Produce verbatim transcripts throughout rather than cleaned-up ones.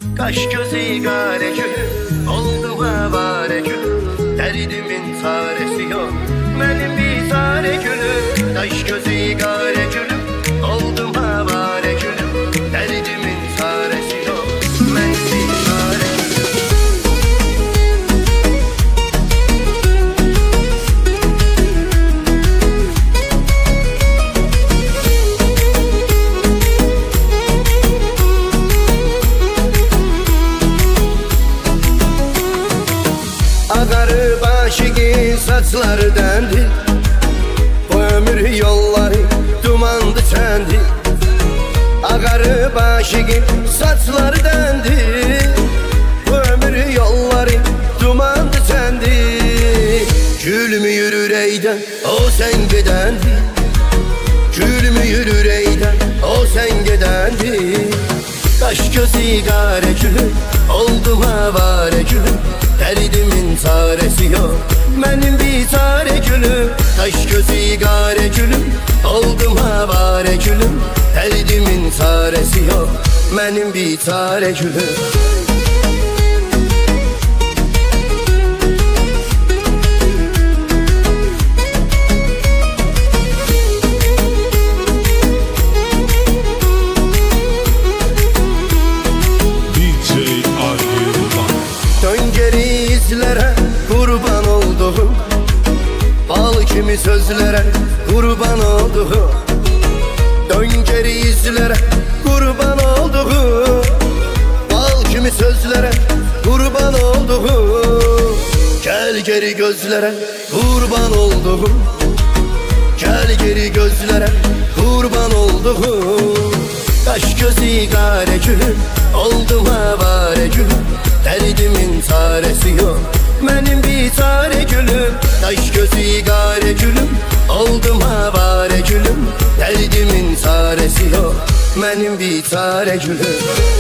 Kaş gözü gare gülüm, oldum avare gülüm. Derdimin çaresi yok, benim bir çare gülüm. Kaş gözü gare gülüm, oldum avare gülüm. Derdimin çaresi yok, benim bir çare Ağarı başıgin saçları dendi, bu ömür yolları dumandı çendi. Ağarı başıgin saçları dendi, bu ömür yolları dumandı çendi. Gülümü yürür eyden o sen gidendi, gülümü yürür eyden o sen gidendi. Kaş gözü gare gülüm, oldum avare gülüm. Derdimin çaresi yok, benim bir çare gülüm. Kaş gözü gare gülüm, oldum avare gülüm. Derdimin çaresi yok, benim bir çare gülüm. Izlere kurban olduğum, bal kimi sözlere kurban olduğum. Dön geri izlere kurban olduğum, bal kimi sözlere kurban olduğum. Gel geri gözlere kurban olduğum, gel geri gözlere kurban olduğum. Kaş gözü gare gülüm, oldum avare gülüm. Derdimin çaresi yok, benim bir çare gülüm. Kaş gözü gare gülüm, oldum avare gülüm. Derdimin çaresi yok, benim bir çare gülüm.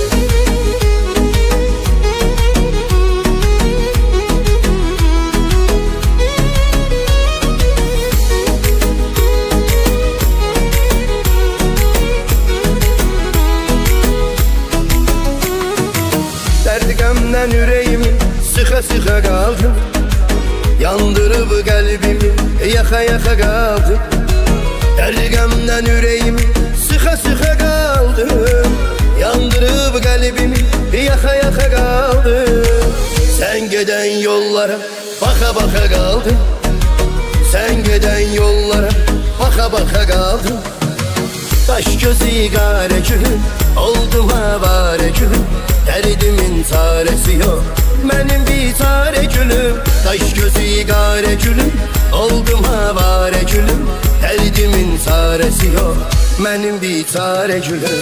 Derdigamdan yüreğimi sıka sıka kaldım, yandırıp kalbimi yaka yaka kaldım. Derdigamdan yüreğimi sıka sıka kaldım, yandırıp kalbimi yaka yaka kaldım. Sen giden yollara baka baka kaldım, sen giden yollara baka baka kaldım. Kaş gözü gare gülüm, oldum avare gülüm. Derdimin çaresi yok, benim bir çare gülüm. Kaş gözü gare gülüm, oldum avare gülüm. Derdimin çaresi yok, benim bir çare gülüm.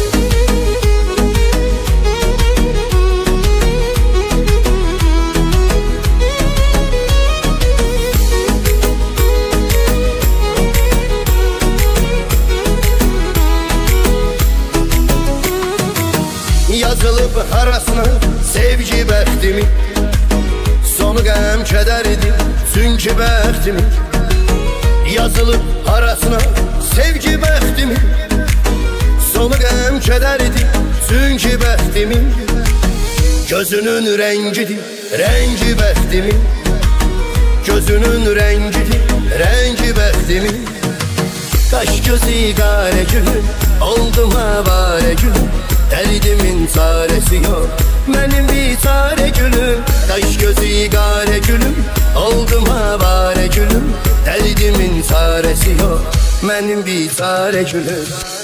Yazılıp arasına sevgi bəxtimi, sonu qəm kədərdi çünki bəxtimi. Yazılıp arasına sevgi bəxtimi, sonu qəm kədərdi çünki bəxtimi. Gözünün rəngidir, rəngi bəxtimi, gözünün rəngidir, rəngi bəxtimi. Kaş gözü gare gülüm, oldum avare gülüm. Derdimin çaresi yok, benim bir çare gülüm. Kaş gözü gare gülüm, oldum avare gülüm. Derdimin çaresi yok, benim bir çare gülüm.